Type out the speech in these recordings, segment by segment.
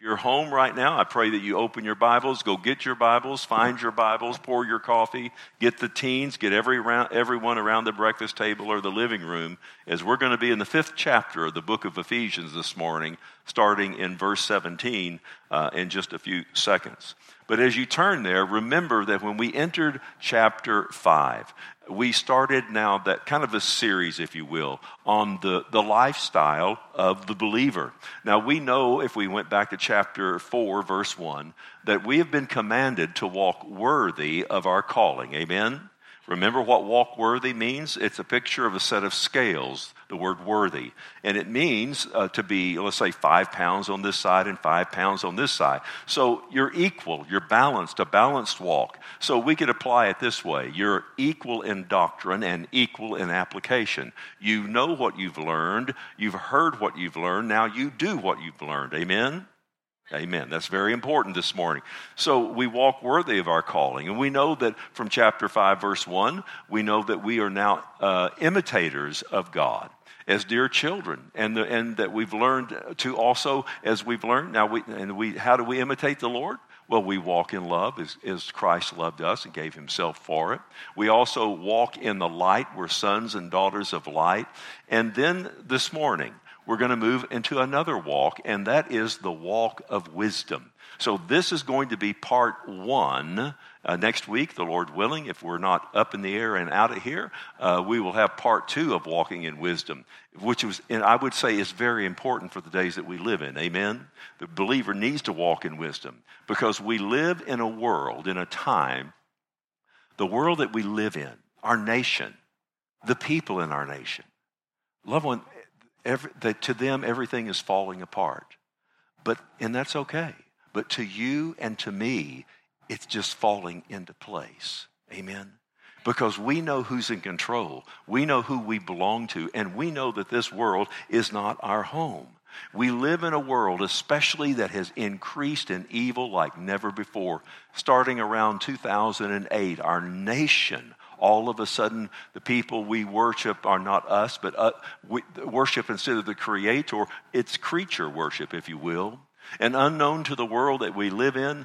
You're home right now, I pray that you open your Bibles, go get your Bibles, find your Bibles, pour your coffee, get the teens, get everyone around the breakfast table or the living room, as we're going to be in the 5th chapter of the book of Ephesians this morning, starting in verse 17 in just a few seconds. But as you turn there, remember that when we entered chapter 5, we started now that kind of a series, if you will, on the lifestyle of the believer. Now, we know if we went back to chapter 4, verse 1, that we have been commanded to walk worthy of our calling. Amen? Remember what walk worthy means? It's a picture of a set of scales, the word worthy. And it means to be, let's say, 5 pounds on this side and 5 pounds on this side. So you're equal, you're balanced, a balanced walk. So we could apply it this way. You're equal in doctrine and equal in application. You know what you've learned. You've heard what you've learned. Now you do what you've learned. Amen? Amen. That's very important this morning. So we walk worthy of our calling. And we know that from chapter 5, verse 1, we know that we are now imitators of God as dear children. And that we've learned to also, as we've learned, how do we imitate the Lord? Well, we walk in love as Christ loved us and gave himself for it. We also walk in the light. We're sons and daughters of light. And then this morning, we're going to move into another walk, and that is the walk of wisdom. So this is going to be part 1. Next week, the Lord willing, if we're not up in the air and out of here, we will have part 2 of walking in wisdom, which and I would say is very important for the days that we live in. Amen? The believer needs to walk in wisdom because we live in a world, in a time, the world that we live in, our nation, the people in our nation. Loved one, to them, everything is falling apart. And that's okay. But to you and to me, it's just falling into place. Amen? Because we know who's in control. We know who we belong to. And we know that this world is not our home. We live in a world, especially that has increased in evil like never before. Starting around 2008, our nation, all of a sudden, the people we worship are not us, but we worship instead of the Creator. It's creature worship, if you will. And unknown to the world that we live in,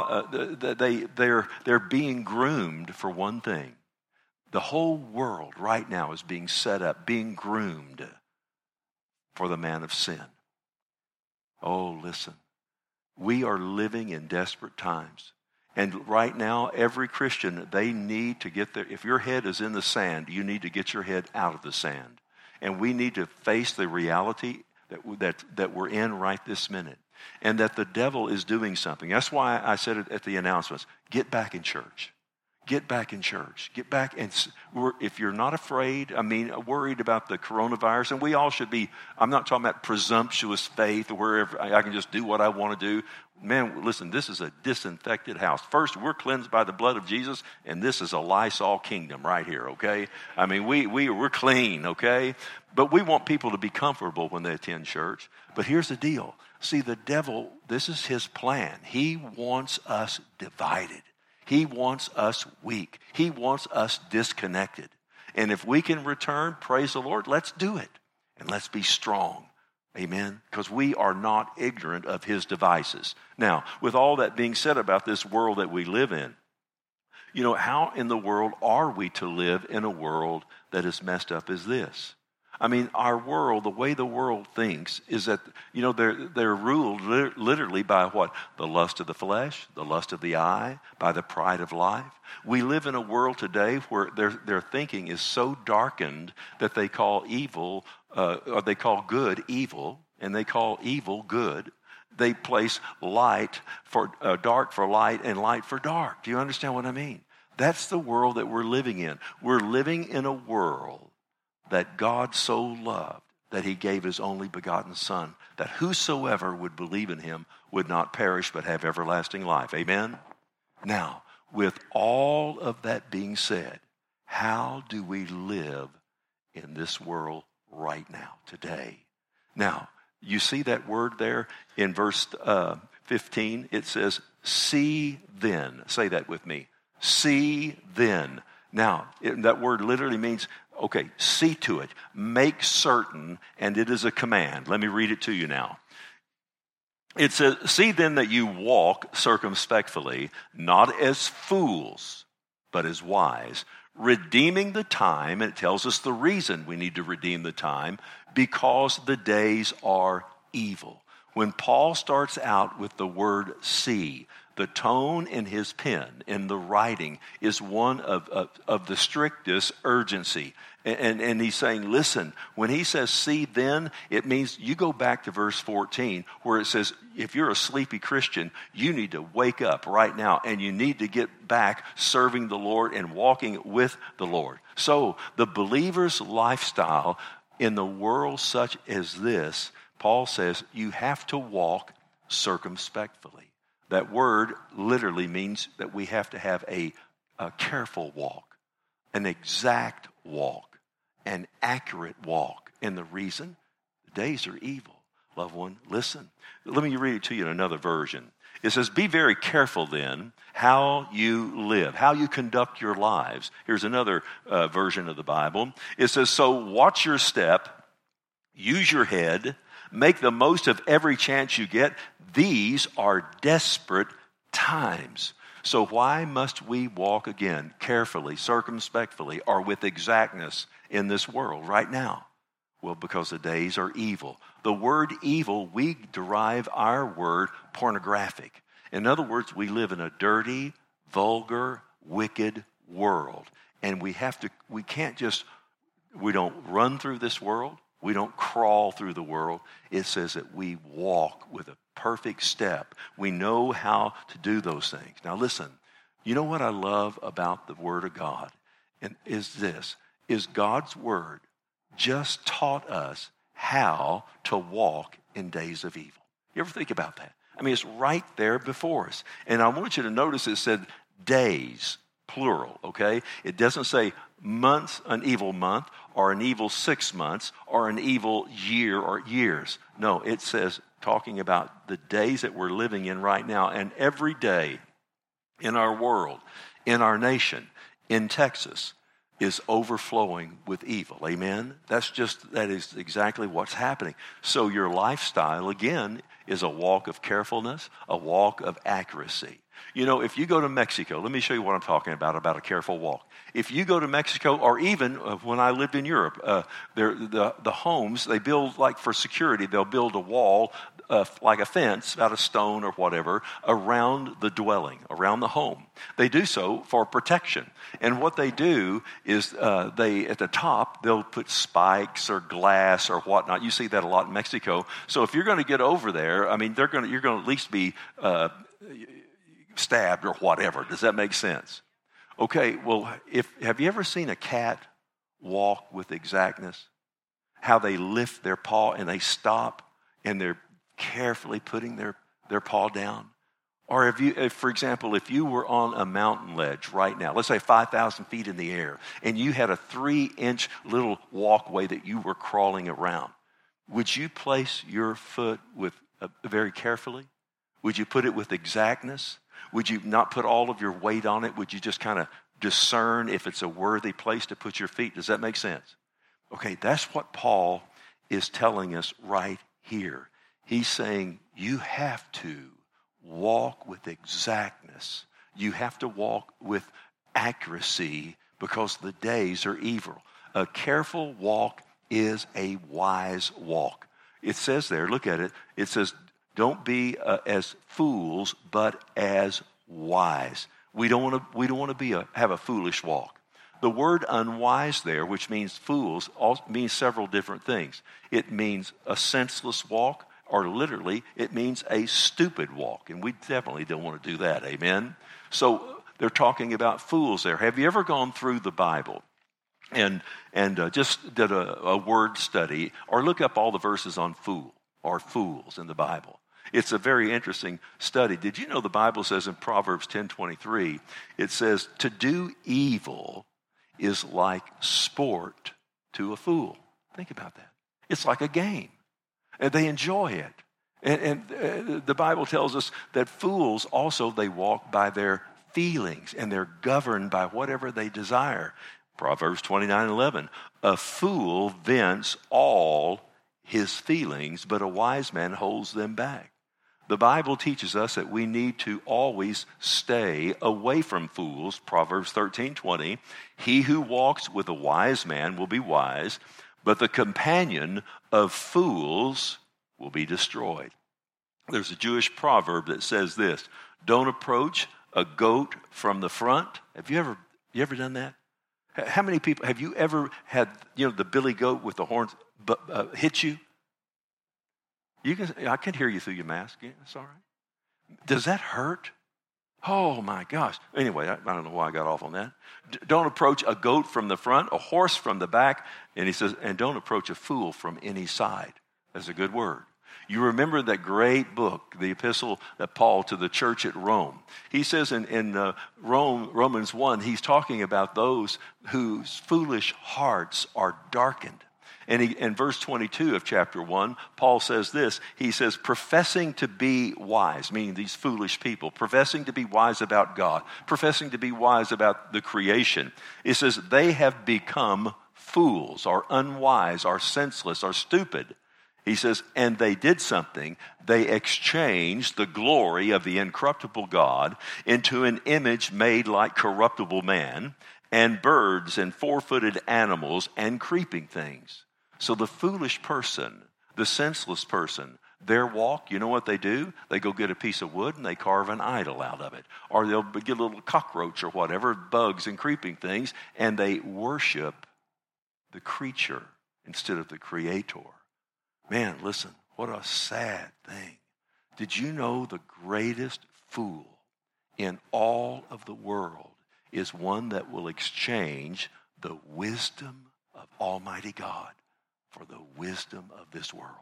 they're being groomed for one thing. The whole world right now is being set up, being groomed for the man of sin. Oh, listen. We are living in desperate times. And right now, every Christian, they need to get if your head is in the sand, you need to get your head out of the sand. And we need to face the reality that we're in right this minute. And that the devil is doing something. That's why I said it at the announcements. Get back in church. Get back in church. Get back. And if you're not afraid, worried about the coronavirus, and we all should be, I'm not talking about presumptuous faith or wherever I can just do what I want to do. Man, listen, this is a disinfected house. First, we're cleansed by the blood of Jesus, and this is a Lysol kingdom right here, okay? We're clean, okay? But we want people to be comfortable when they attend church. But here's the deal. See, the devil, this is his plan. He wants us divided. He wants us weak. He wants us disconnected. And if we can return, praise the Lord, let's do it. And let's be strong. Amen? Because we are not ignorant of his devices. Now, with all that being said about this world that we live in, how in the world are we to live in a world that is messed up as this? Our world, the way the world thinks is that, they're ruled literally by what? The lust of the flesh, the lust of the eye, by the pride of life. We live in a world today where their thinking is so darkened that they call evil, or they call good evil, and they call evil good. They place light for dark for light and light for dark. Do you understand what I mean? That's the world that we're living in. We're living in a world that God so loved that he gave his only begotten Son, that whosoever would believe in him would not perish but have everlasting life. Amen? Now, with all of that being said, how do we live in this world right now, today? Now, you see that word there in verse 15? It says, see then. Say that with me. See then. Now, that word literally means, okay, see to it, make certain, and it is a command. Let me read it to you now. It says, see then that you walk circumspectly, not as fools, but as wise, redeeming the time. And it tells us the reason we need to redeem the time, because the days are evil. When Paul starts out with the word see, the tone in his pen, in the writing, is one of the strictest urgency. And he's saying, listen, when he says see then, it means you go back to verse 14 where it says, if you're a sleepy Christian, you need to wake up right now and you need to get back serving the Lord and walking with the Lord. So the believer's lifestyle in the world such as this, Paul says, you have to walk circumspectly. That word literally means that we have to have a careful walk, an exact walk, an accurate walk. And the reason? The days are evil. Loved one, listen. Let me read it to you in another version. It says, be very careful then how you live, how you conduct your lives. Here's another version of the Bible. It says, so watch your step, use your head, make the most of every chance you get. These are desperate times. So why must we walk again carefully, circumspectly, or with exactness in this world right now? Well, because the days are evil. The word evil, we derive our word pornographic. In other words, we live in a dirty, vulgar, wicked world. And we don't run through this world. We don't crawl through the world. It says that we walk with a perfect step. We know how to do those things. Now listen, you know what I love about the Word of God? And is God's Word just taught us how to walk in days of evil. You ever think about that? I mean, it's right there before us. And I want you to notice it said days, plural, okay? It doesn't say months, an evil month, or an evil 6 months, or an evil year or years. No, it says talking about the days that we're living in right now. And every day in our world, in our nation, in Texas, is overflowing with evil. Amen? That is exactly what's happening. So your lifestyle, again, is a walk of carefulness, a walk of accuracy. You know, if you go to Mexico, let me show you what I'm talking about a careful walk. If you go to Mexico, or even when I lived in Europe, the homes, they build, like for security, they'll build a wall, like a fence, out of stone or whatever, around the dwelling, around the home. They do so for protection. And what they do is at the top, they'll put spikes or glass or whatnot. You see that a lot in Mexico. So if you're going to get over there, I mean, you're going to at least be stabbed or whatever. Does that make sense? Okay, well, have you ever seen a cat walk with exactness? How they lift their paw and they stop and they're carefully putting their paw down? Or for example, if you were on a mountain ledge right now, let's say 5,000 feet in the air, and you had a 3-inch little walkway that you were crawling around, would you place your foot very carefully? Would you put it with exactness? Would you not put all of your weight on it? Would you just kind of discern if it's a worthy place to put your feet? Does that make sense? Okay, that's what Paul is telling us right here. He's saying you have to walk with exactness. You have to walk with accuracy because the days are evil. A careful walk is a wise walk. It says there, look at it. It says, don't be as fools, but as wise. We don't want to have a foolish walk. The word unwise there, which means fools, means several different things. It means a senseless walk, or literally, it means a stupid walk. And we definitely don't want to do that. Amen? So they're talking about fools there. Have you ever gone through the Bible and just did a word study, or look up all the verses on fool or fools in the Bible? It's a very interesting study. Did you know the Bible says in Proverbs 10:23, it says, to do evil is like sport to a fool. Think about that. It's like a game. And they enjoy it. And the Bible tells us that fools also, they walk by their feelings, and they're governed by whatever they desire. Proverbs 29:11, a fool vents all his feelings, but a wise man holds them back. The Bible teaches us that we need to always stay away from fools. Proverbs 13:20, he who walks with a wise man will be wise, but the companion of fools will be destroyed. There's a Jewish proverb that says this: don't approach a goat from the front. Have you ever done that? How many people have you ever had, the billy goat with the horns hit you? I can hear you through your mask. Yeah, it's all right. Does that hurt? Oh my gosh. Anyway, I don't know why I got off on that. Don't approach a goat from the front, a horse from the back, and he says, and don't approach a fool from any side. That's a good word. You remember that great book, the epistle that Paul to the church at Rome. He says in Romans 1, he's talking about those whose foolish hearts are darkened. And in verse 22 of chapter 1, Paul says this. He says, professing to be wise, meaning these foolish people, professing to be wise about God, professing to be wise about the creation. It says, they have become fools, are unwise, are senseless, are stupid. He says, and they did something. They exchanged the glory of the incorruptible God into an image made like corruptible man, and birds and four-footed animals and creeping things. So the foolish person, the senseless person, their walk, you know what they do? They go get a piece of wood and they carve an idol out of it. Or they'll get a little cockroach or whatever, bugs and creeping things, and they worship the creature instead of the creator. Man, listen, what a sad thing. Did you know the greatest fool in all of the world is one that will exchange the wisdom of Almighty God for the wisdom of this world?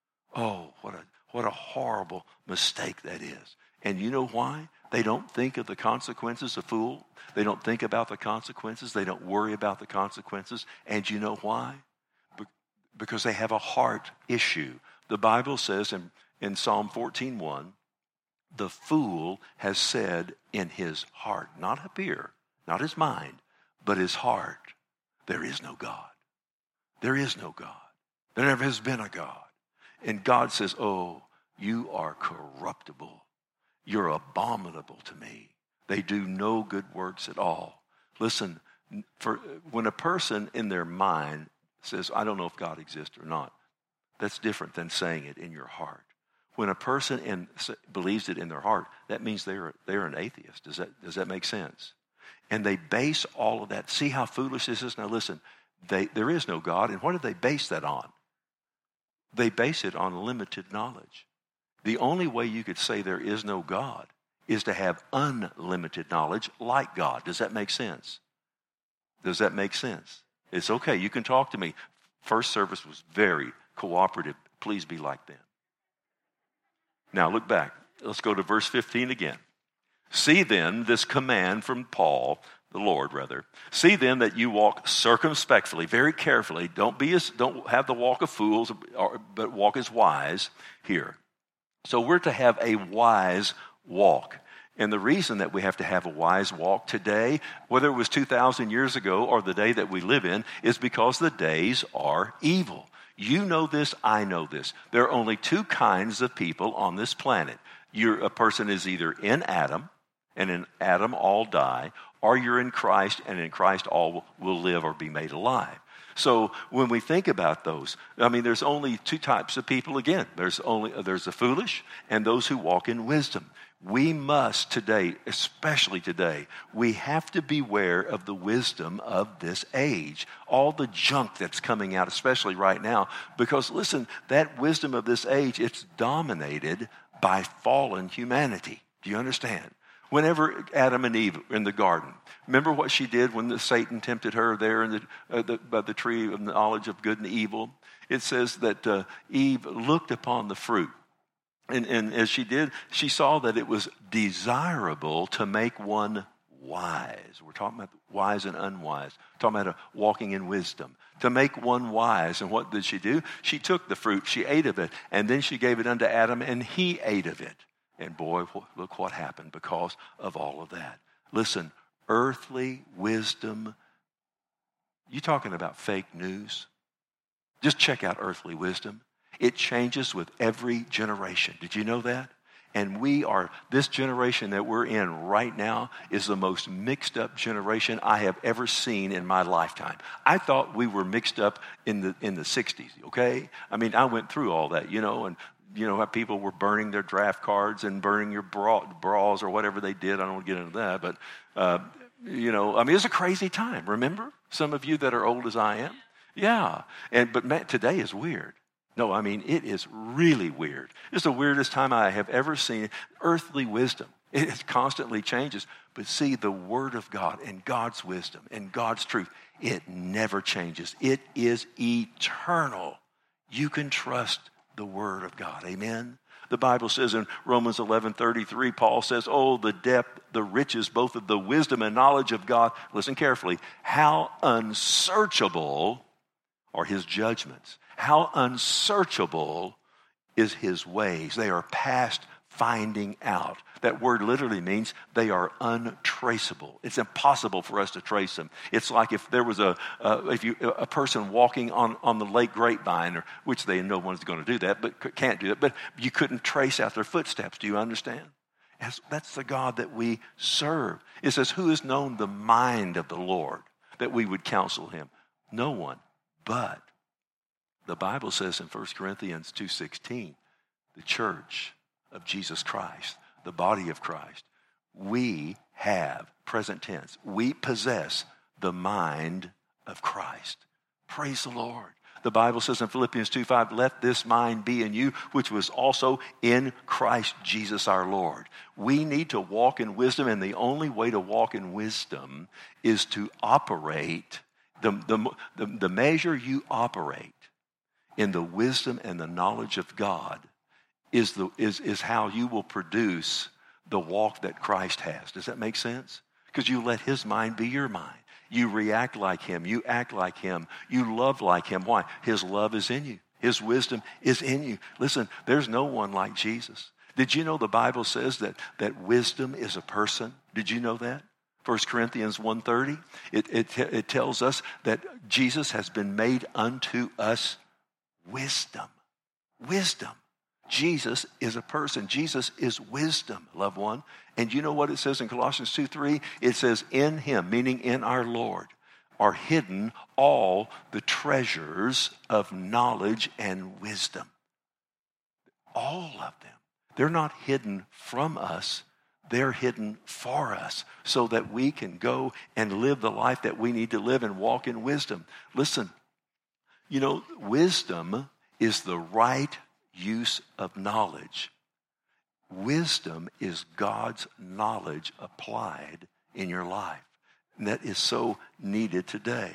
Oh, what a horrible mistake that is. And you know why? They don't think of the consequences, a fool. They don't think about the consequences. They don't worry about the consequences. And you know why? Because they have a heart issue. The Bible says in Psalm 14:1, the fool has said in his heart, not up here, not his mind, but his heart, there is no God. There is no God. There never has been a God. And God says, oh, you are corruptible. You're abominable to me. They do no good works at all. Listen, when a person in their mind says, I don't know if God exists or not, that's different than saying it in your heart. When a person believes it in their heart, that means they're an atheist. Does that make sense? And they base all of that. See how foolish this is? Now listen, there is no God. And what do they base that on? They base it on limited knowledge. The only way you could say there is no God is to have unlimited knowledge like God. Does that make sense? Does that make sense? It's okay. You can talk to me. First service was very cooperative. Please be like that. Now look back. Let's go to verse 15 again. See then this command from Paul, the Lord rather. See then that you walk circumspectly, very carefully. Don't have the walk of fools, but walk as wise here. So we're to have a wise walk. And the reason that we have to have a wise walk today, whether it was 2,000 years ago or the day that we live in, is because the days are evil. You know this, I know this. There are only two kinds of people on this planet. A person is either in Adam, and in Adam all die, or you're in Christ, and in Christ all will live or be made alive. So when we think about those, there's only two types of people again. There's the foolish and those who walk in wisdom. We must today, especially today, we have to beware of the wisdom of this age. All the junk that's coming out, especially right now, because listen, that wisdom of this age, it's dominated by fallen humanity. Do you understand? Whenever Adam and Eve were in the garden, remember what she did when Satan tempted her there by the tree of the knowledge of good and evil? It says that Eve looked upon the fruit. And as she did, she saw that it was desirable to make one wise. We're talking about wise and unwise. We're talking about walking in wisdom. To make one wise. And what did she do? She took the fruit, she ate of it, and then she gave it unto Adam, and he ate of it. And boy, look what happened because of all of that. Listen, earthly wisdom, you talking about fake news? Just check out earthly wisdom. It changes with every generation. Did you know that? And this generation that we're in right now is the most mixed up generation I have ever seen in my lifetime. I thought we were mixed up in the 60s, okay? I mean, I went through all that, and how people were burning their draft cards and burning your bras or whatever they did. I don't want to get into that, but, it was a crazy time, remember? Some of you that are old as I am. Yeah, but today is weird. No, I mean, it is really weird. It's the weirdest time I have ever seen. Earthly wisdom, it constantly changes. But see, the Word of God and God's wisdom and God's truth, it never changes. It is eternal. You can trust the Word of God. Amen? The Bible says in Romans 11:33, Paul says, oh, the depth, the riches, both of the wisdom and knowledge of God. Listen carefully. How unsearchable are his judgments. How unsearchable is his ways. They are past finding out. That word literally means they are untraceable. It's impossible for us to trace them. It's like if there was a person walking on the Lake Grapevine, which no one's going to do that, but can't do it, but you couldn't trace out their footsteps. Do you understand? That's the God that we serve. It says, who has known the mind of the Lord that we would counsel him? No one. But the Bible says in 1 Corinthians 2:16, the church of Jesus Christ, the body of Christ, we have, present tense, we possess the mind of Christ. Praise the Lord. The Bible says in Philippians 2:5, let this mind be in you, which was also in Christ Jesus our Lord. We need to walk in wisdom, and the only way to walk in wisdom is to operate. The measure you operate in the wisdom and the knowledge of God is how you will produce the walk that Christ has. Does that make sense? Because you let his mind be your mind. You react like him. You act like him. You love like him. Why? His love is in you. His wisdom is in you. Listen, there's no one like Jesus. Did you know the Bible says that wisdom is a person? Did you know that? 1 Corinthians 1:30, it tells us that Jesus has been made unto us wisdom. Wisdom. Jesus is a person. Jesus is wisdom, loved one. And you know what it says in Colossians 2:3? It says, in him, meaning in our Lord, are hidden all the treasures of knowledge and wisdom. All of them. They're not hidden from us. They're hidden for us so that we can go and live the life that we need to live and walk in wisdom. Listen, wisdom is the right use of knowledge. Wisdom is God's knowledge applied in your life. And that is so needed today.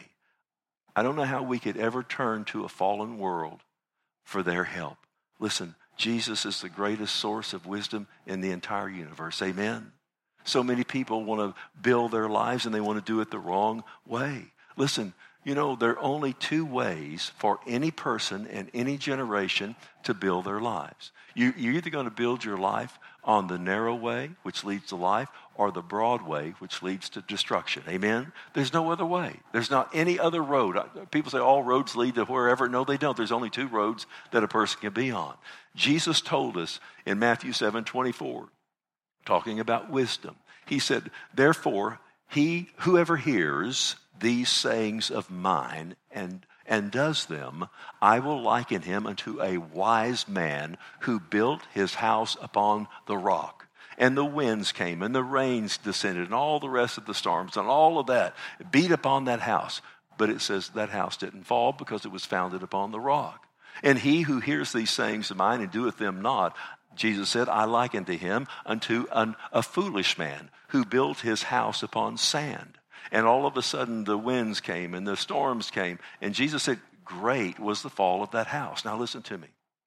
I don't know how we could ever turn to a fallen world for their help. Listen, Jesus is the greatest source of wisdom in the entire universe. Amen? So many people want to build their lives and they want to do it the wrong way. Listen, there are only two ways for any person in any generation to build their lives. You're either going to build your life on the narrow way, which leads to life, or the broad way, which leads to destruction. Amen? There's no other way. There's not any other road. People say all roads lead to wherever. No, they don't. There's only two roads that a person can be on. Jesus told us in Matthew 7:24, talking about wisdom. He said, therefore, whoever hears these sayings of mine and does them, I will liken him unto a wise man who built his house upon the rock. And the winds came and the rains descended and all the rest of the storms and all of that beat upon that house. But it says that house didn't fall because it was founded upon the rock. And he who hears these sayings of mine and doeth them not, Jesus said, I liken to him unto a foolish man who built his house upon sand. And all of a sudden the winds came and the storms came. And Jesus said, great was the fall of that house. Now listen to me.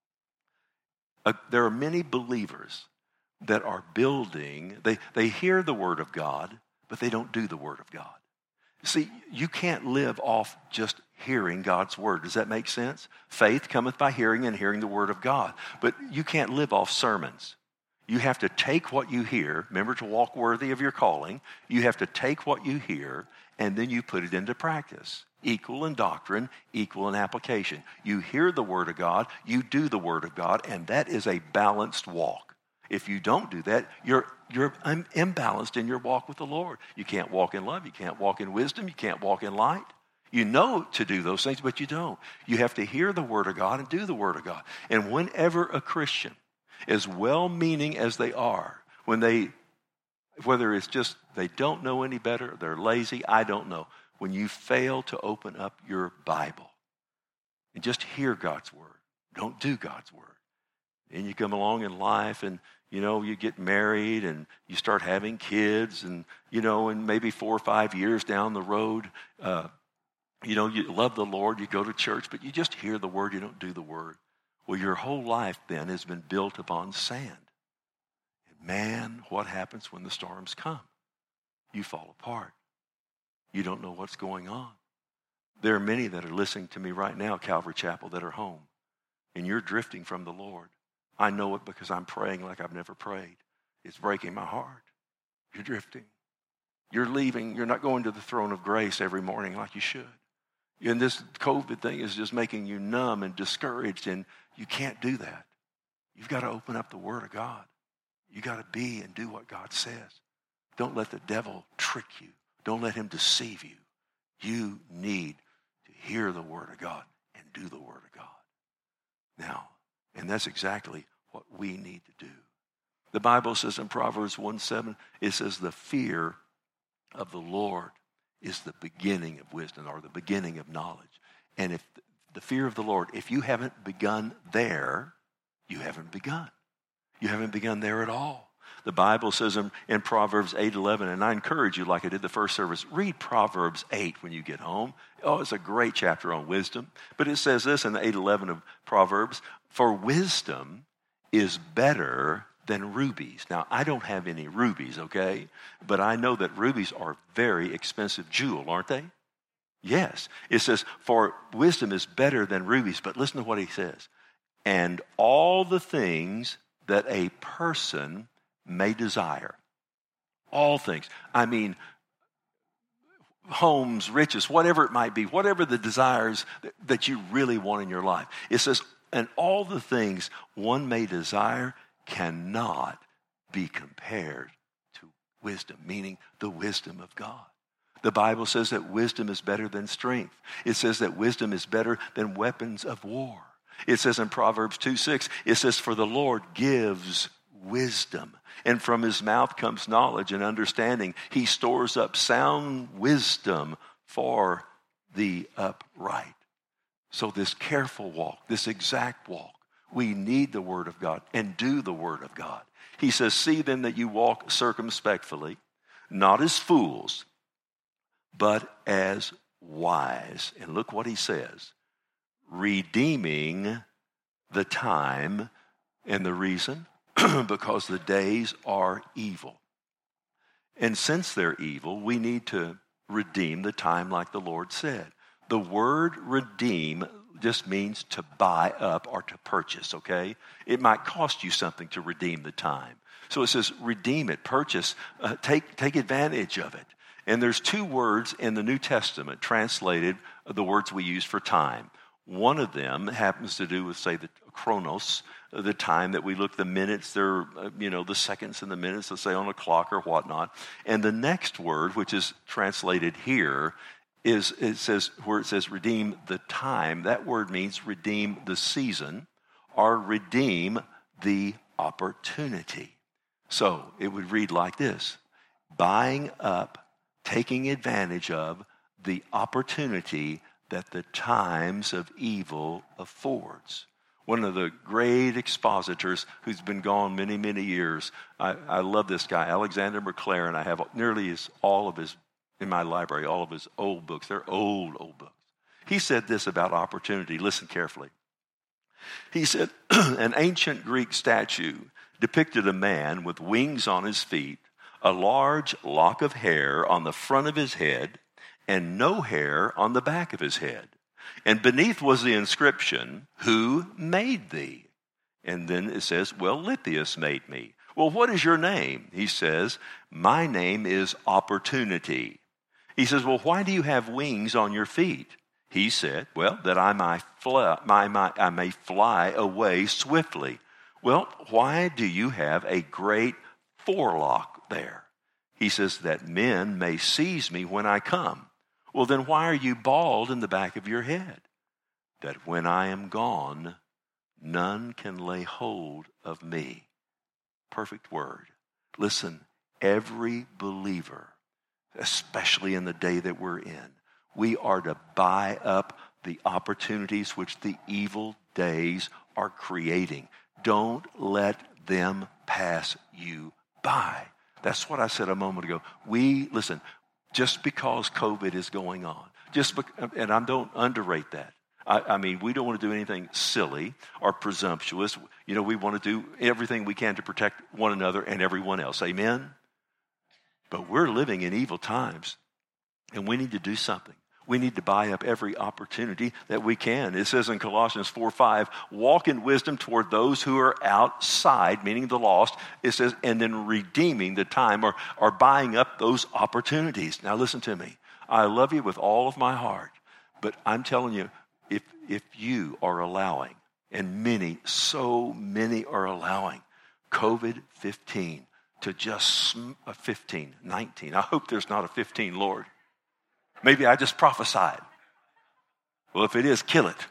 There are many believers that are building. They hear the word of God, but they don't do the word of God. See, you can't live off just hearing God's word. Does that make sense? Faith cometh by hearing and hearing the word of God. But you can't live off sermons. You have to take what you hear. Remember, to walk worthy of your calling, you have to take what you hear and then you put it into practice. Equal in doctrine, equal in application. You hear the word of God, you do the word of God, and that is a balanced walk. If you don't do that, you're imbalanced in your walk with the Lord. You can't walk in love. You can't walk in wisdom. You can't walk in light. You know to do those things, but you don't. You have to hear the Word of God and do the Word of God. And whenever a Christian, as well-meaning as they are, whether it's just they don't know any better, they're lazy, I don't know. When you fail to open up your Bible and just hear God's Word, don't do God's Word. And you come along in life and, you get married and you start having kids and, and maybe 4 or 5 years down the road, you love the Lord, you go to church, but you just hear the Word, you don't do the Word. Well, your whole life then has been built upon sand. And man, what happens when the storms come? You fall apart. You don't know what's going on. There are many that are listening to me right now, Calvary Chapel, that are home. And you're drifting from the Lord. I know it because I'm praying like I've never prayed. It's breaking my heart. You're drifting. You're leaving. You're not going to the throne of grace every morning like you should. And this COVID thing is just making you numb and discouraged, and you can't do that. You've got to open up the Word of God. You got to be and do what God says. Don't let the devil trick you. Don't let him deceive you. You need to hear the Word of God and do the Word of God. Now, and that's exactly what we need to do. The Bible says in Proverbs 1:7, it says the fear of the Lord is the beginning of wisdom, or the beginning of knowledge. And if the fear of the Lord, if you haven't begun there, you haven't begun. You haven't begun there at all. The Bible says in Proverbs 8:11, and I encourage you, like I did the first service, read Proverbs 8 when you get home. Oh, it's a great chapter on wisdom. But it says this in the 8:11 of Proverbs, for wisdom is better than rubies. Now, I don't have any rubies, okay? But I know that rubies are very expensive jewel, aren't they? Yes. It says, for wisdom is better than rubies. But listen to what he says. And all the things that a person may desire. All things. I mean, homes, riches, whatever it might be, whatever the desires that you really want in your life. It says, and all the things one may desire cannot be compared to wisdom, meaning the wisdom of God. The Bible says that wisdom is better than strength. It says that wisdom is better than weapons of war. It says in Proverbs 2:6, it says, for the Lord gives wisdom, and from his mouth comes knowledge and understanding. He stores up sound wisdom for the upright. So this careful walk, this exact walk, we need the Word of God and do the Word of God. He says, see then that you walk circumspectly, not as fools, but as wise. And look what he says, redeeming the time. And the reason? Because the days are evil. And since they're evil, we need to redeem the time like the Lord said. The word redeem just means to buy up or to purchase, okay? It might cost you something to redeem the time. So it says redeem it, purchase, take advantage of it. And there's 2 words in the New Testament translated the words we use for time. One of them happens to do with, say, the chronos, the time that we look, the minutes, they're, the seconds and the minutes, let's say on a clock or whatnot. And the next word, which is translated here, where it says redeem the time, that word means redeem the season or redeem the opportunity. So it would read like this, buying up, taking advantage of the opportunity that the times of evil affords. One of the great expositors who's been gone many, many years, I love this guy, Alexander McLaren. I have nearly all of his in my library, all of his old books. They're old books. He said this about opportunity. Listen carefully. He said, an ancient Greek statue depicted a man with wings on his feet, a large lock of hair on the front of his head, and no hair on the back of his head. And beneath was the inscription, who made thee? And then it says, well, Lithius made me. Well, what is your name? He says, my name is Opportunity. He says, well, why do you have wings on your feet? He said, well, that I may fly away swiftly. Well, why do you have a great forelock there? He says, that men may seize me when I come. Well, then why are you bald in the back of your head? That when I am gone, none can lay hold of me. Perfect word. Listen, every believer, especially in the day that we're in, we are to buy up the opportunities which the evil days are creating. Don't let them pass you by. That's what I said a moment ago. Listen, just because COVID is going on, and I don't underrate that. I mean, we don't want to do anything silly or presumptuous. You know, we want to do everything we can to protect one another and everyone else. Amen? But we're living in evil times, and we need to do something. We need to buy up every opportunity that we can. It says in Colossians 4:5, walk in wisdom toward those who are outside, meaning the lost. It says, and then redeeming the time or buying up those opportunities. Now listen to me. I love you with all of my heart, but I'm telling you, if you are allowing, and so many are allowing COVID-15 to just 19. I hope there's not a 15, Lord. Maybe I just prophesied. Well, if it is, kill it.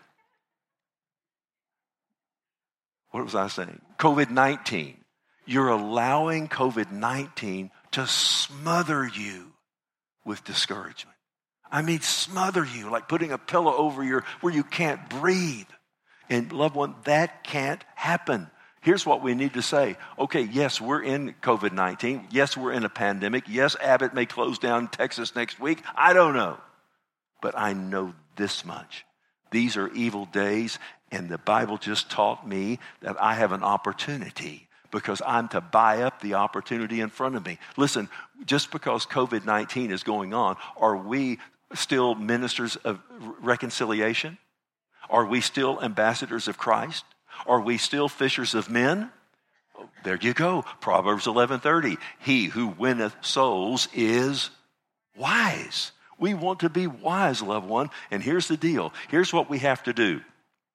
What was I saying? COVID-19. You're allowing COVID-19 to smother you with discouragement. I mean, smother you, like putting a pillow over where you can't breathe. And loved one, that can't happen. Here's what we need to say. Okay, yes, we're in COVID-19. Yes, we're in a pandemic. Yes, Abbott may close down Texas next week. I don't know. But I know this much. These are evil days, and the Bible just taught me that I have an opportunity because I'm to buy up the opportunity in front of me. Listen, just because COVID-19 is going on, are we still ministers of reconciliation? Are we still ambassadors of Christ? Are we still fishers of men? Oh, there you go. Proverbs 11:30. He who winneth souls is wise. We want to be wise, loved one. And here's the deal. Here's what we have to do.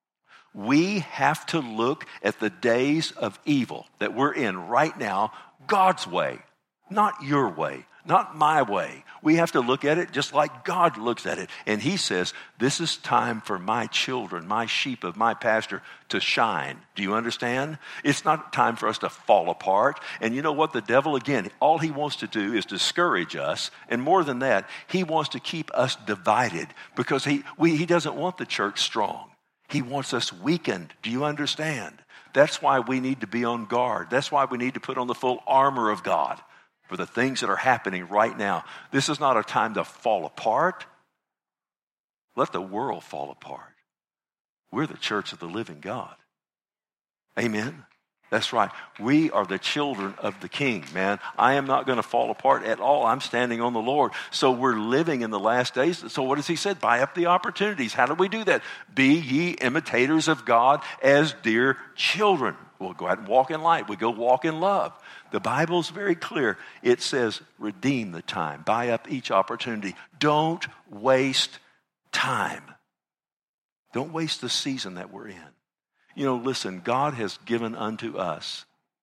We have to look at the days of evil that we're in right now God's way, not your way, not my way. We have to look at it just like God looks at it. And he says, this is time for my children, my sheep of my pasture to shine. Do you understand? It's not time for us to fall apart. And you know what? The devil, again, all he wants to do is discourage us. And more than that, he wants to keep us divided because he doesn't want the church strong. He wants us weakened. Do you understand? That's why we need to be on guard. That's why we need to put on the full armor of God for the things that are happening right now. This is not a time to fall apart. Let the world fall apart. We're the church of the living God. Amen. That's right. We are the children of the King, man. I am not going to fall apart at all. I'm standing on the Lord. So we're living in the last days. So what does he say? Buy up the opportunities. How do we do that? Be ye imitators of God as dear children. We'll go out and walk in light. We go walk in love. The Bible's very clear. It says, redeem the time. Buy up each opportunity. Don't waste time. Don't waste the season that we're in. You know, listen, God has given unto us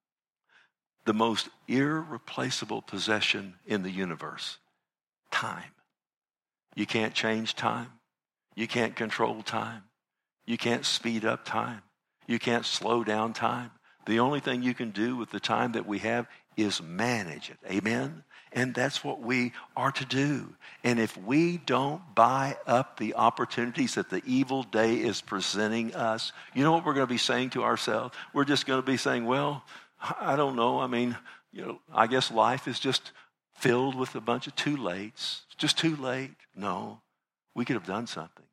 the most irreplaceable possession in the universe, time. You can't change time. You can't control time. You can't speed up time. You can't slow down time. The only thing you can do with the time that we have is manage it. Amen? And that's what we are to do. And if we don't buy up the opportunities that the evil day is presenting us, you know what we're going to be saying to ourselves? We're just going to be saying, well, I don't know. I mean, I guess life is just filled with a bunch of too lates. It's just too late. No, we could have done something.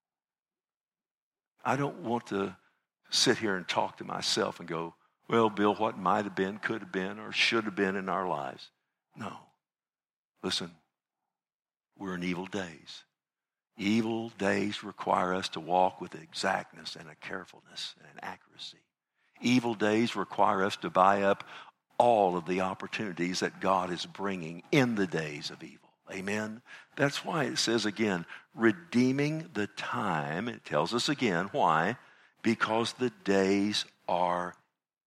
I don't want to sit here and talk to myself and go, well, Bill, what might have been, could have been, or should have been in our lives. No. Listen, we're in evil days. Evil days require us to walk with exactness and a carefulness and an accuracy. Evil days require us to buy up all of the opportunities that God is bringing in the days of evil. Amen? That's why it says again, redeeming the time. It tells us again, why? Because the days are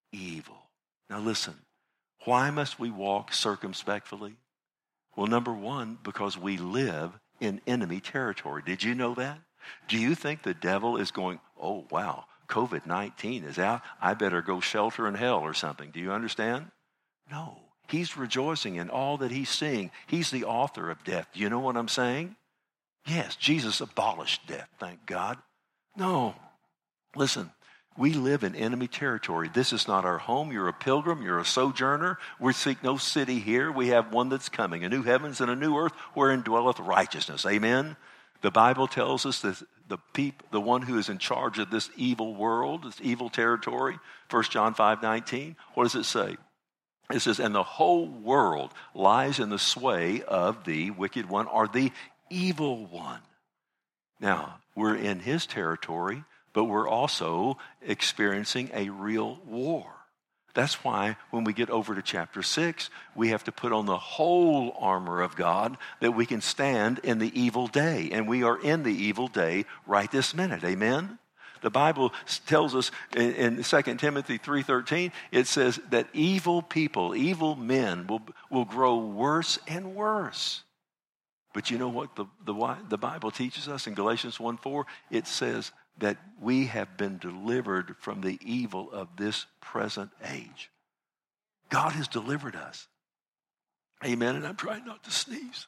evil. Now listen, why must we walk circumspectly? Well, number one, because we live in enemy territory. Did you know that? Do you think the devil is going, oh, wow, COVID-19 is out. I better go shelter in hell or something. Do you understand? No. He's rejoicing in all that he's seeing. He's the author of death. Do you know what I'm saying? Yes, Jesus abolished death, thank God. No. Listen, we live in enemy territory. This is not our home. You're a pilgrim. You're a sojourner. We seek no city here. We have one that's coming, a new heavens and a new earth wherein dwelleth righteousness. Amen? The Bible tells us that the one who is in charge of this evil world, this evil territory, 1 John 5:19, what does it say? It says, and the whole world lies in the sway of the wicked one or the evil one. Now, we're in his territory, but we're also experiencing a real war. That's why when we get over to chapter 6, we have to put on the whole armor of God that we can stand in the evil day. And we are in the evil day right this minute. Amen? The Bible tells us in 2 Timothy 3:13, it says that evil people, evil men will grow worse and worse. But you know what the Bible teaches us in Galatians 1:4? It says that we have been delivered from the evil of this present age. God has delivered us. Amen. And I'm trying not to sneeze.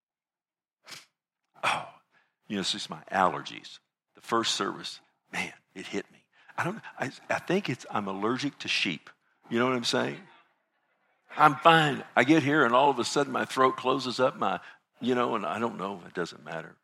Oh, it's just my allergies. The first service, man, it hit me. I think I'm allergic to sheep. You know what I'm saying? I'm fine. I get here and all of a sudden my throat closes up, and I don't know. It doesn't matter.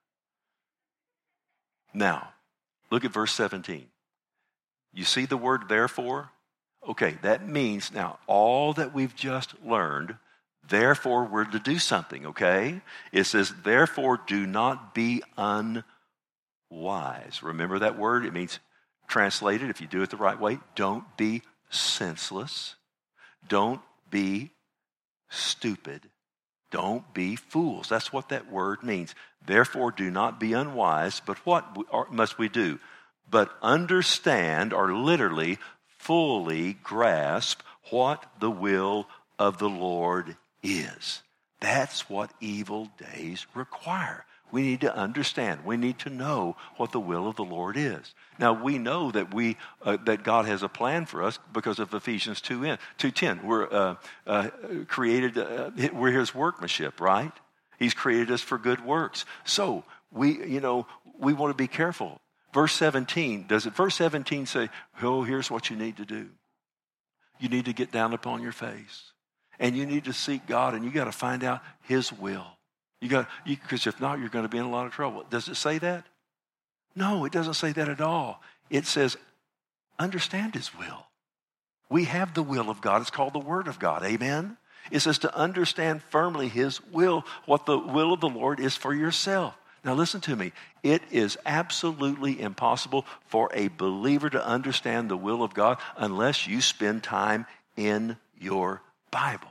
Now, look at verse 17. You see the word therefore? Okay, that means now all that we've just learned, therefore we're to do something, okay? It says, therefore do not be unwise. Remember that word? It means, translated, if you do it the right way, don't be senseless. Don't be stupid. Don't be fools. That's what that word means. Therefore, do not be unwise, but what must we do? But understand, or literally fully grasp, what the will of the Lord is. That's what evil days require. We need to understand. We need to know what the will of the Lord is. Now, we know that that God has a plan for us because of Ephesians 2:10. We're created. We're His workmanship, right? He's created us for good works. So we want to be careful. Verse 17. Does it? Verse 17 say, "Oh, here's what you need to do. You need to get down upon your face, and you need to seek God, and you got to find out His will." Because if not, you're going to be in a lot of trouble. Does it say that? No, it doesn't say that at all. It says, understand His will. We have the will of God. It's called the Word of God. Amen? It says to understand firmly His will, what the will of the Lord is for yourself. Now listen to me. It is absolutely impossible for a believer to understand the will of God unless you spend time in your Bible.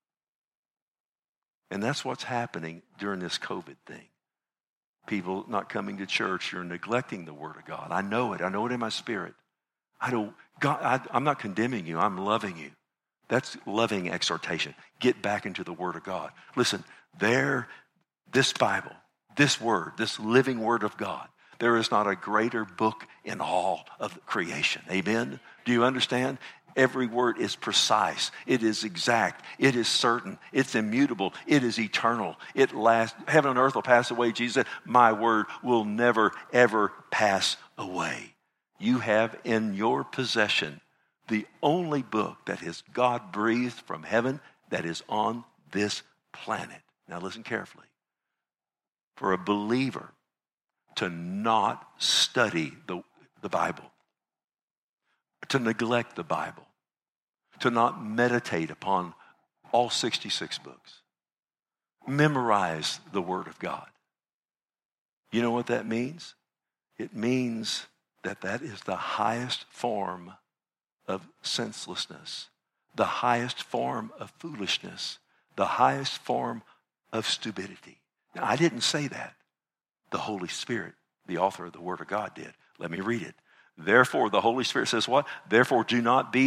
And that's what's happening during this COVID thing. People not coming to church, you're neglecting the Word of God. I know it. I know it in my spirit. I'm not condemning you. I'm loving you. That's loving exhortation. Get back into the Word of God. Listen, this Bible, this Word, this living Word of God, there is not a greater book in all of creation. Amen? Do you understand? Every word is precise. It is exact. It is certain. It's immutable. It is eternal. It lasts. Heaven and earth will pass away. Jesus said, my word will never, ever pass away. You have in your possession the only book that is God breathed from heaven that is on this planet. Now listen carefully. For a believer to not study the Bible, to neglect the Bible, to not meditate upon all 66 books, memorize the Word of God. You know what that means? It means that is the highest form of senselessness, the highest form of foolishness, the highest form of stupidity. Now, I didn't say that. The Holy Spirit, the author of the Word of God, did. Let me read it. Therefore, the Holy Spirit says what? Therefore, do not be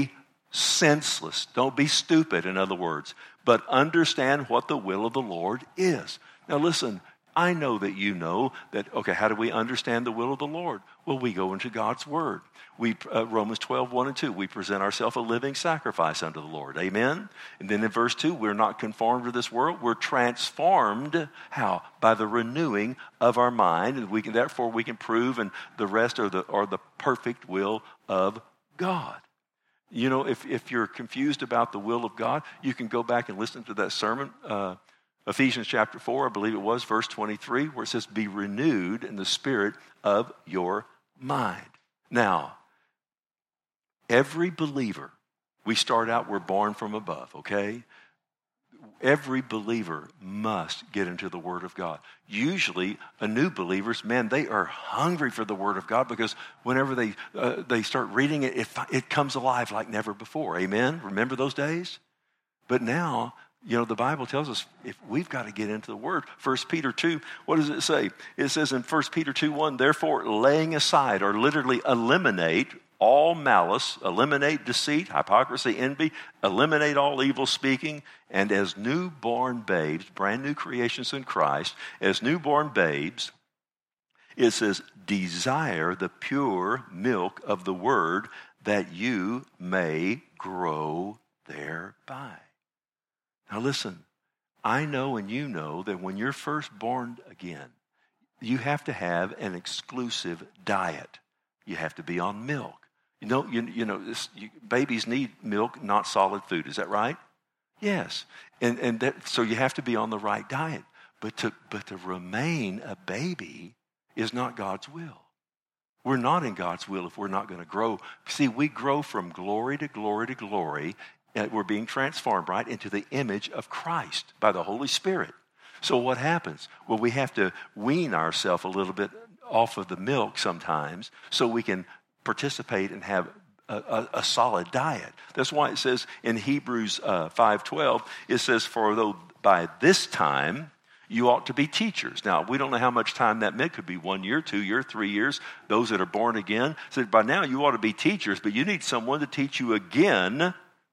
senseless. Don't be stupid, in other words, but understand what the will of the Lord is. Now listen, I know that you know that, okay, how do we understand the will of the Lord? Well, we go into God's Word. Romans 12, 1 and 2, we present ourselves a living sacrifice unto the Lord. Amen? And then in verse 2, we're not conformed to this world. We're transformed, how? By the renewing of our mind. And therefore we can prove and the rest are the perfect will of God. You know, if you're confused about the will of God, you can go back and listen to that sermon, Ephesians chapter 4, I believe it was, verse 23, where it says, be renewed in the spirit of your mind. Now, every believer, we start out, we're born from above, okay? Every believer must get into the Word of God. Usually, new believers, man, they are hungry for the Word of God because whenever they start reading it, it comes alive like never before. Amen? Remember those days? But now, you know, the Bible tells us if we've got to get into the Word. 1 Peter 2, what does it say? It says in 1 Peter 2, 1, therefore laying aside, or literally eliminate all malice, eliminate deceit, hypocrisy, envy, eliminate all evil speaking, and as newborn babes, brand new creations in Christ, as newborn babes, it says, desire the pure milk of the Word that you may grow thereby. Now listen, I know and you know that when you're first born again, you have to have an exclusive diet. You have to be on milk. Babies need milk, not solid food. Is that right? Yes. So you have to be on the right diet. But to remain a baby is not God's will. We're not in God's will if we're not going to grow. See, we grow from glory to glory to glory. We're being transformed, right, into the image of Christ by the Holy Spirit. So what happens? Well, we have to wean ourselves a little bit off of the milk sometimes so we can participate and have a solid diet. That's why it says in Hebrews 5:12, it says, for though by this time you ought to be teachers. Now, we don't know how much time that meant. Could be 1 year, 2 years, 3 years. Those that are born again said, by now you ought to be teachers, but you need someone to teach you again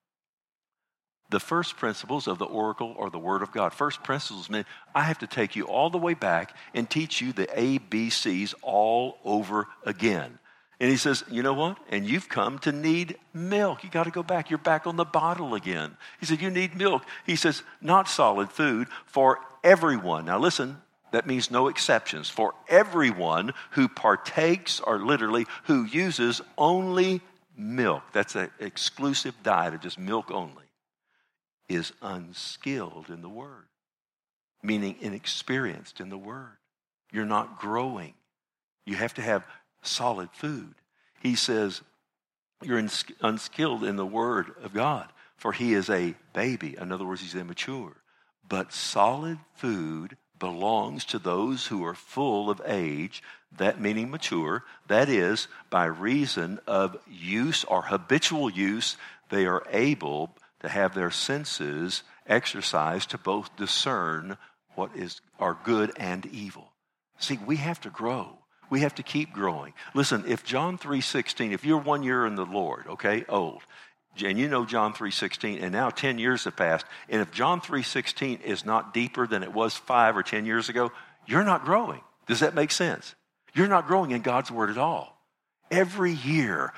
the first principles of the oracle or the Word of God. First principles mean I have to take you all the way back and teach you the ABCs all over again. And he says, you know what? And you've come to need milk. You got to go back. You're back on the bottle again. He said, you need milk. He says, not solid food for everyone. Now listen, that means no exceptions. For everyone who partakes, or literally who uses only milk, that's an exclusive diet of just milk only, is unskilled in the Word, meaning inexperienced in the Word. You're not growing. You have to have solid food. He says, you're unskilled in the Word of God, for he is a baby. In other words, he's immature. But solid food belongs to those who are full of age, that meaning mature. That is, by reason of use or habitual use, they are able to have their senses exercised to both discern what are good and evil. See, we have to grow. We have to keep growing. Listen, if John 3:16, if you're 1 year in the Lord, okay, old, and you know John 3:16, and now 10 years have passed, and if John 3:16 is not deeper than it was 5 or 10 years ago, you're not growing. Does that make sense? You're not growing in God's Word at all. Every year,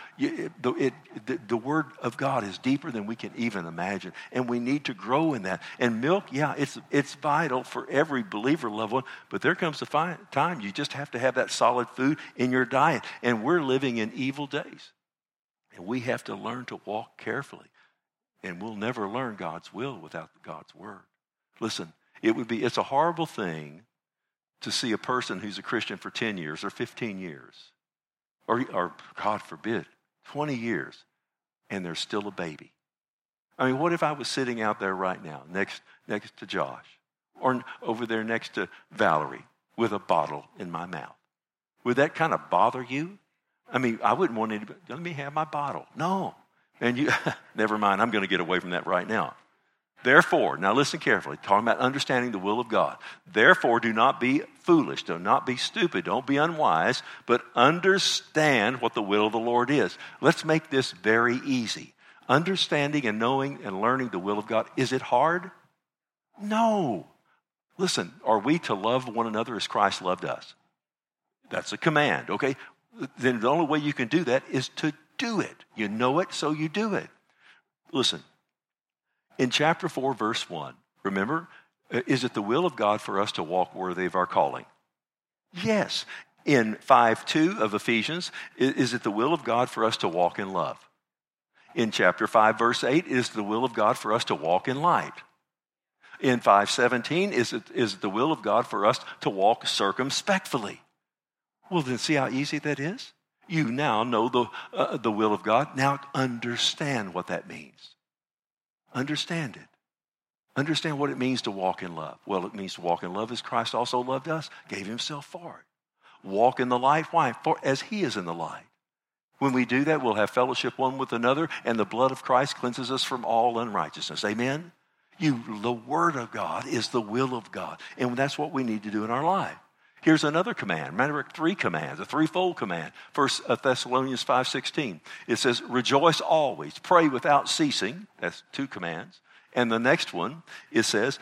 the Word of God is deeper than we can even imagine, and we need to grow in that. And milk, yeah, it's vital for every believer level, but there comes a time you just have to have that solid food in your diet. And we're living in evil days, and we have to learn to walk carefully, and we'll never learn God's will without God's Word. Listen, it's a horrible thing to see a person who's a Christian for 10 years or 15 years. Or God forbid, 20 years, and they're still a baby. I mean, what if I was sitting out there right now next to Josh, or over there next to Valerie with a bottle in my mouth? Would that kind of bother you? I mean, I wouldn't want anybody, let me have my bottle. No. And you, never mind, I'm going to get away from that right now. Therefore, now listen carefully, talking about understanding the will of God. Therefore, do not be foolish, do not be stupid, don't be unwise, but understand what the will of the Lord is. Let's make this very easy. Understanding and knowing and learning the will of God, is it hard? No. Listen, are we to love one another as Christ loved us? That's a command, okay? Then the only way you can do that is to do it. You know it, so you do it. Listen, in chapter 4, verse 1, remember, is it the will of God for us to walk worthy of our calling? Yes. In 5:2 of Ephesians, is it the will of God for us to walk in love? In chapter 5, verse 8, is it the will of God for us to walk in light? In 5:17, is it the will of God for us to walk circumspectfully? Well, then see how easy that is? You now know the will of God. Now understand what that means. Understand it. Understand what it means to walk in love. Well, it means to walk in love as Christ also loved us, gave himself for it. Walk in the light. Why? For as he is in the light. When we do that, we'll have fellowship one with another, and the blood of Christ cleanses us from all unrighteousness. Amen? The Word of God is the will of God, and that's what we need to do in our life. Here's another command. Remember, 3 commands, a threefold command. First Thessalonians 5:16. It says, rejoice always, pray without ceasing. That's 2 commands. And the next one, it says,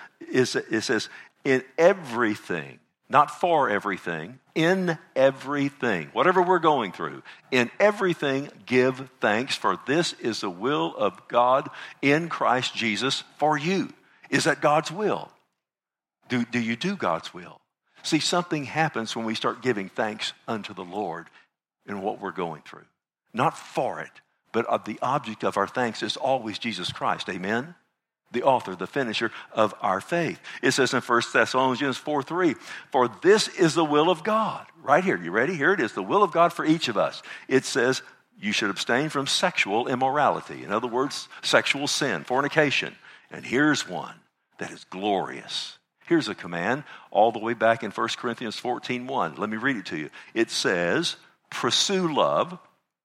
in everything, not for everything, in everything, whatever we're going through, in everything give thanks, for this is the will of God in Christ Jesus for you. Is that God's will? Do you do God's will? See, something happens when we start giving thanks unto the Lord in what we're going through. Not for it, but the object of our thanks is always Jesus Christ. Amen? The author, the finisher of our faith. It says in 1 Thessalonians 4:3, for this is the will of God. Right here, you ready? Here it is, the will of God for each of us. It says you should abstain from sexual immorality. In other words, sexual sin, fornication. And here's one that is glorious. Here's a command all the way back in 1 Corinthians 14:1. Let me read it to you. It says, pursue love,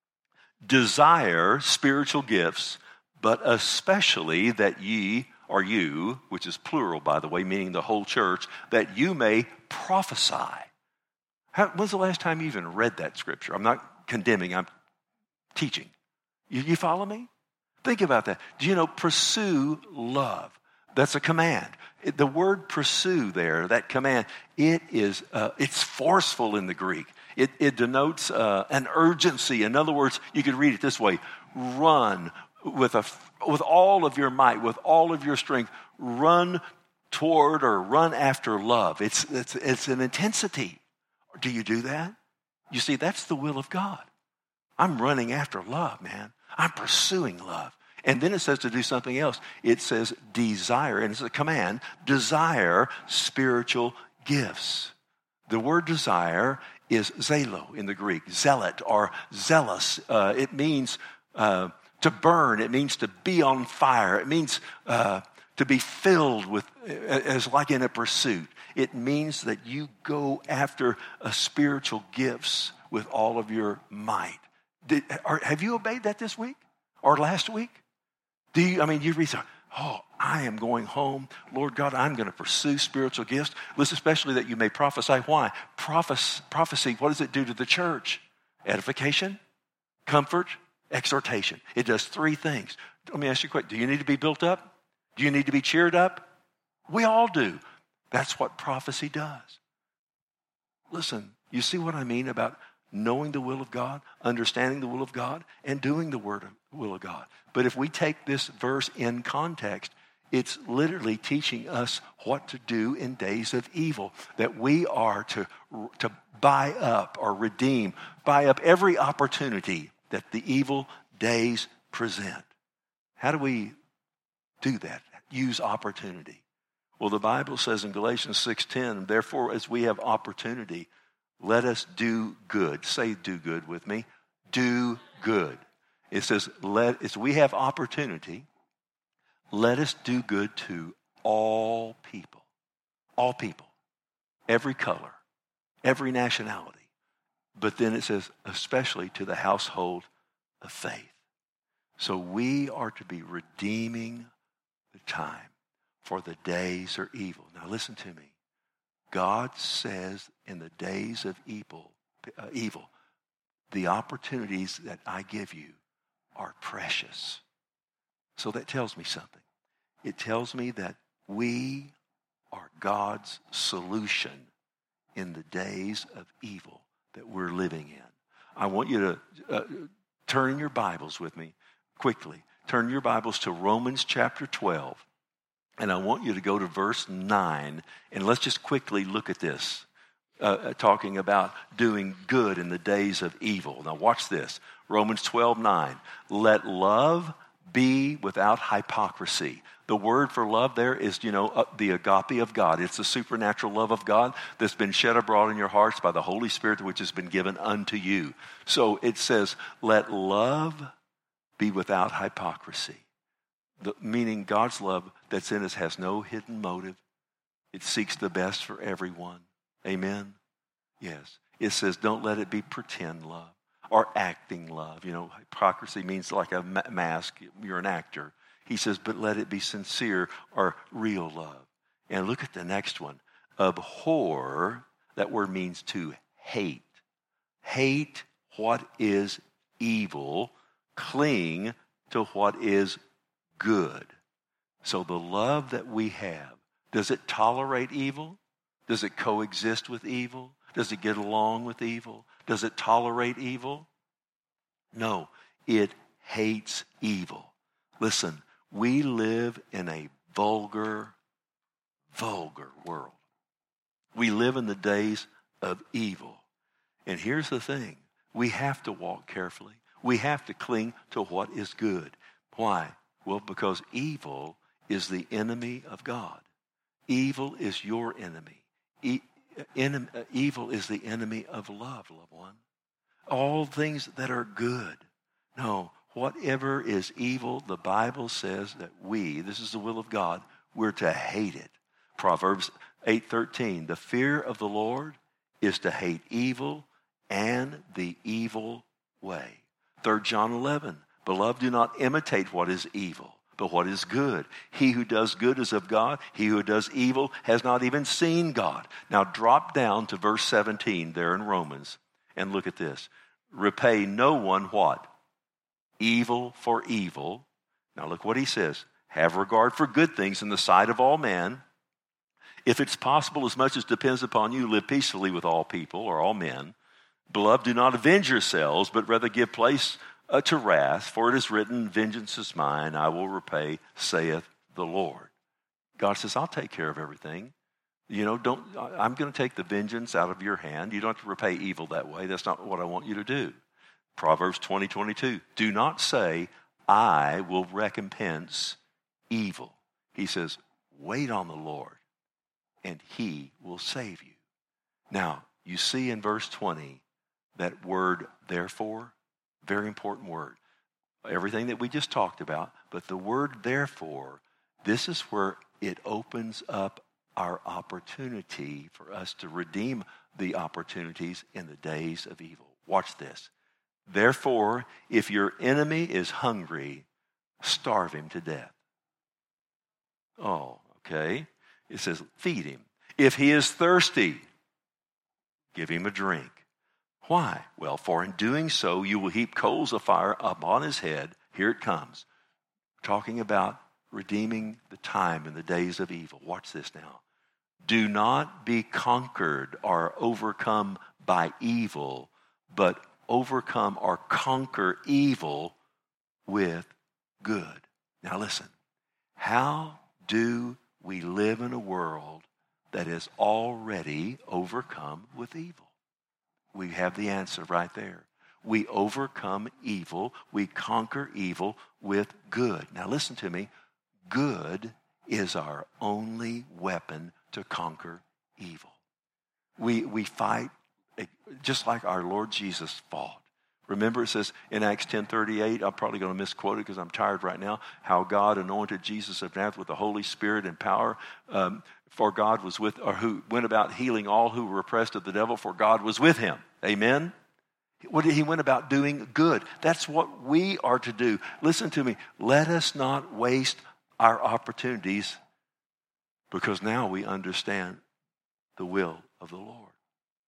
desire spiritual gifts, but especially that ye, or you, which is plural, by the way, meaning the whole church, that you may prophesy. When's the last time you even read that scripture? I'm not condemning, I'm teaching. You follow me? Think about that. Do you know, pursue love? That's a command. The word pursue there, that command, it's forceful in the Greek. It denotes an urgency. In other words, you could read it this way: run with all of your might, with all of your strength, run toward or run after love. It's an intensity. Do you do that? You see, that's the will of God. I'm running after love, man. I'm pursuing love. And then it says to do something else. It says desire, and it's a command, desire spiritual gifts. The word desire is zelo in the Greek, zealot or zealous. It means to burn. It means to be on fire. It means to be filled with, as like in a pursuit. It means that you go after spiritual gifts with all of your might. Have you obeyed that this week or last week? You read, I am going home. Lord God, I'm going to pursue spiritual gifts. Listen, especially that you may prophesy. Why? Prophecy, what does it do to the church? Edification, comfort, exhortation. It does 3 things. Let me ask you a question. Do you need to be built up? Do you need to be cheered up? We all do. That's what prophecy does. Listen, you see what I mean about knowing the will of God, understanding the will of God, and doing the will of God. But if we take this verse in context, it's literally teaching us what to do in days of evil, that we are to buy up or redeem, buy up every opportunity that the evil days present. How do we do that? Use opportunity. Well, the Bible says in Galatians 6:10, therefore, as we have opportunity, let us do good. Say do good with me. Do good. It says, as we have opportunity, let us do good to all people. All people. Every color. Every nationality. But then it says, especially to the household of faith. So we are to be redeeming the time, for the days are evil. Now listen to me. God says in the days of evil, the opportunities that I give you are precious. So that tells me something. It tells me that we are God's solution in the days of evil that we're living in. I want you to turn your Bibles with me quickly. Turn your Bibles to Romans chapter 12. And I want you to go to verse 9. And let's just quickly look at this. Talking about doing good in the days of evil. Now watch this. Romans 12:9. Let love be without hypocrisy. The word for love there is, the agape of God. It's the supernatural love of God that's been shed abroad in your hearts by the Holy Spirit, which has been given unto you. So it says, let love be without hypocrisy. Meaning God's love that's in us has no hidden motive. It seeks the best for everyone. Amen? Yes. It says, don't let it be pretend love or acting love. Hypocrisy means like a mask. You're an actor. He says, but let it be sincere or real love. And look at the next one. Abhor, that word means to hate. Hate what is evil. Cling to what is good. So the love that we have, does it tolerate evil? Does it coexist with evil? Does it get along with evil? Does it tolerate evil? No, it hates evil. Listen, we live in a vulgar world. We live in the days of evil. And here's the thing. We have to walk carefully. We have to cling to what is good. Why? Well, because evil is the enemy of God. Evil is your enemy. Evil is the enemy of love, loved one. All things that are good. No, whatever is evil, the Bible says that this is the will of God, we're to hate it. Proverbs 8:13, the fear of the Lord is to hate evil and the evil way. 3 John 11, beloved, do not imitate what is evil, but what is good. He who does good is of God. He who does evil has not even seen God. Now drop down to verse 17 there in Romans and look at this. Repay no one what? Evil for evil. Now look what he says. Have regard for good things in the sight of all men. If it's possible, as much as depends upon you, live peacefully with all people or all men. Beloved, do not avenge yourselves, but rather give place to wrath, for it is written, vengeance is mine, I will repay, saith the Lord. God says, I'll take care of everything. I'm going to take the vengeance out of your hand. You don't have to repay evil that way. That's not what I want you to do. Proverbs 20:22. Do not say, I will recompense evil. He says, wait on the Lord, and he will save you. Now, you see in verse 20, that word, therefore, very important word. Everything that we just talked about, but the word therefore, this is where it opens up our opportunity for us to redeem the opportunities in the days of evil. Watch this. Therefore, if your enemy is hungry, starve him to death. Oh, okay. It says, feed him. If he is thirsty, give him a drink. Why? Well, for in doing so, you will heap coals of fire upon his head. Here it comes. Talking about redeeming the time in the days of evil. Watch this now. Do not be conquered or overcome by evil, but overcome or conquer evil with good. Now listen. How do we live in a world that is already overcome with evil? We have the answer right there. We overcome evil. We conquer evil with good. Now listen to me. Good is our only weapon to conquer evil. We fight just like our Lord Jesus fought. Remember, it says in Acts 10:38, I'm probably going to misquote it because I'm tired right now, how God anointed Jesus of Nazareth with the Holy Spirit and power. For God was with, or who went about healing all who were oppressed of the devil, for God was with him. Amen? He went about doing good. That's what we are to do. Listen to me. Let us not waste our opportunities, because now we understand the will of the Lord.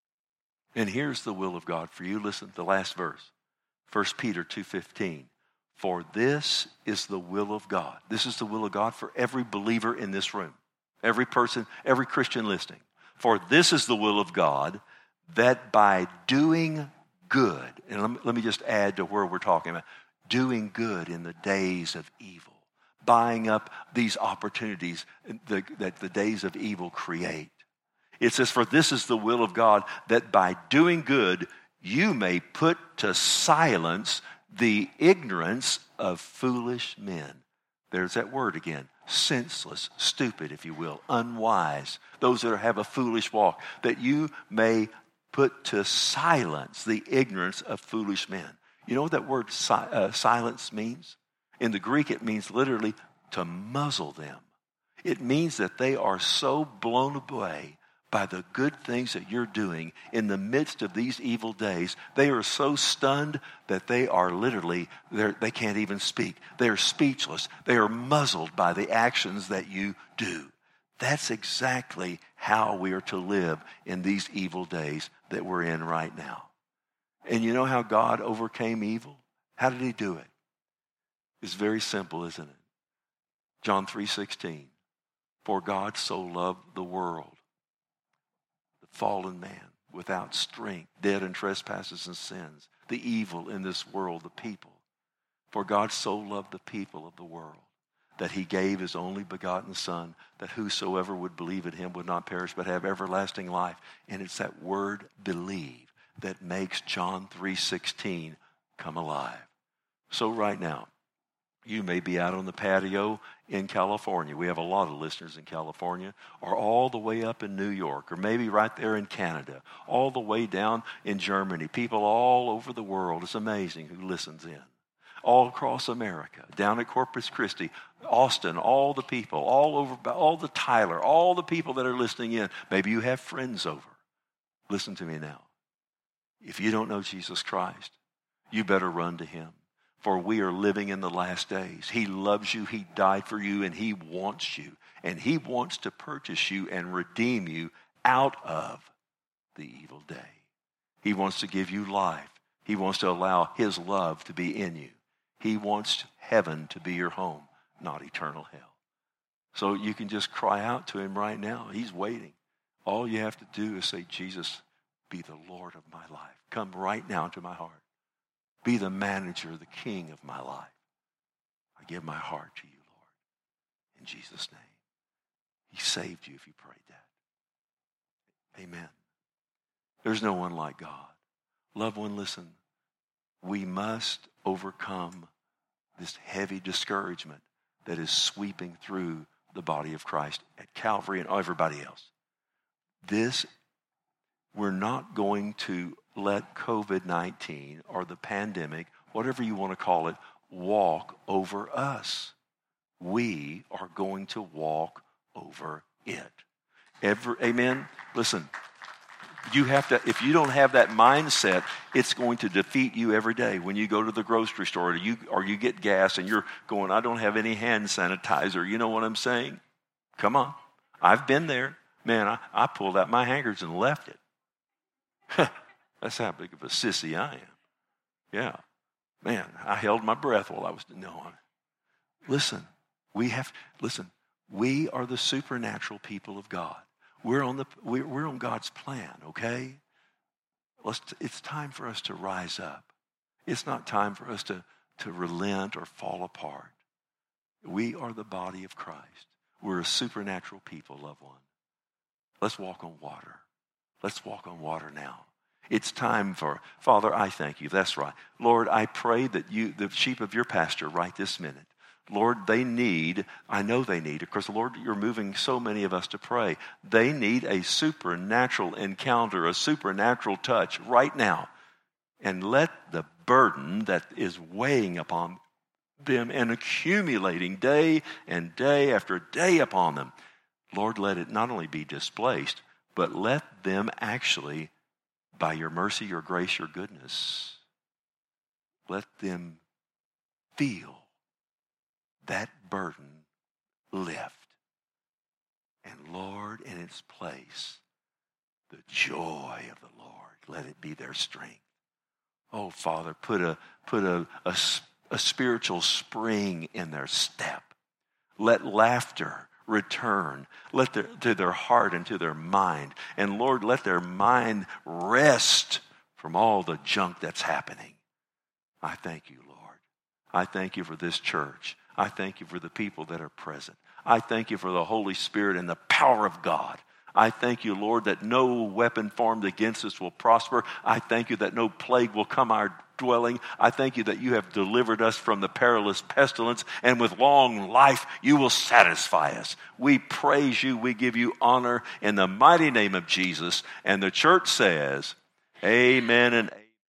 And here's the will of God for you. Listen to the last verse. 1 Peter 2:15. For this is the will of God. This is the will of God for every believer in this room, every person, every Christian listening. For this is the will of God, that by doing good, and let me just add to where we're talking about, doing good in the days of evil, buying up these opportunities that the days of evil create. It says, for this is the will of God, that by doing good, you may put to silence the ignorance of foolish men. There's that word again. Senseless, stupid, if you will, unwise. Those that have a foolish walk. That you may put to silence the ignorance of foolish men. You know what that word silence means? In the Greek, it means literally to muzzle them. It means that they are so blown away by the good things that you're doing in the midst of these evil days. They are so stunned that they are literally, they can't even speak. They are speechless. They are muzzled by the actions that you do. That's exactly how we are to live in these evil days that we're in right now. And you know how God overcame evil? How did he do it? It's very simple, isn't it? John 3:16. For God so loved the world, the fallen man, without strength, dead in trespasses and sins, the evil in this world, the people. For God so loved the people of the world that he gave his only begotten Son, that whosoever would believe in him would not perish but have everlasting life. And it's that word believe that makes John 3:16 come alive. So right now, you may be out on the patio in California. We have a lot of listeners in California, or all the way up in New York, or maybe right there in Canada, all the way down in Germany. People all over the world. It's amazing who listens in. All across America, down at Corpus Christi, Austin, all the people, all over, all the Tyler, all the people that are listening in. Maybe you have friends over. Listen to me now. If you don't know Jesus Christ, you better run to him. For we are living in the last days. He loves you, he died for you, and he wants you. And he wants to purchase you and redeem you out of the evil day. He wants to give you life. He wants to allow his love to be in you. He wants heaven to be your home, not eternal hell. So you can just cry out to him right now. He's waiting. All you have to do is say, Jesus, be the Lord of my life. Come right now into my heart. Be the manager, the king of my life. I give my heart to you, Lord. In Jesus' name. He saved you if you prayed that. Amen. There's no one like God. Loved one, listen. We must overcome this heavy discouragement that is sweeping through the body of Christ at Calvary and everybody else. We're not going to let COVID-19 or the pandemic, whatever you want to call it, walk over us. We are going to walk over it. Amen? Listen, you have to, if you don't have that mindset, it's going to defeat you every day. When you go to the grocery store or you get gas and you're going, I don't have any hand sanitizer. You know what I'm saying? Come on. I've been there. Man, I pulled out my handkerchief and left it. That's how big of a sissy I am. Yeah. Man, I held my breath while I was doing it. Listen, we are the supernatural people of God. We're on God's plan, okay? It's time for us to rise up. It's not time for us to relent or fall apart. We are the body of Christ. We're a supernatural people, loved one. Let's walk on water. Let's walk on water now. It's time for, Father, I thank you. That's right. Lord, I pray that you, the sheep of your pasture, right this minute, Lord, I know they need, because Lord, you're moving so many of us to pray. They need a supernatural encounter, a supernatural touch right now. And let the burden that is weighing upon them and accumulating day and day after day upon them, Lord, let it not only be displaced, but let them actually, by your mercy, your grace, your goodness, let them feel that burden lift. And Lord, in its place, the joy of the Lord, let it be their strength. Oh, Father, put a a spiritual spring in their step. Let laughter return to their heart and to their mind. And Lord, let their mind rest from all the junk that's happening. I thank you, Lord. I thank you for this church. I thank you for the people that are present. I thank you for the Holy Spirit and the power of God. I thank you, Lord, that no weapon formed against us will prosper. I thank you that no plague will come our dwelling. I thank you that you have delivered us from the perilous pestilence, and with long life you will satisfy us. We praise you. We give you honor in the mighty name of Jesus. And the church says, amen and amen.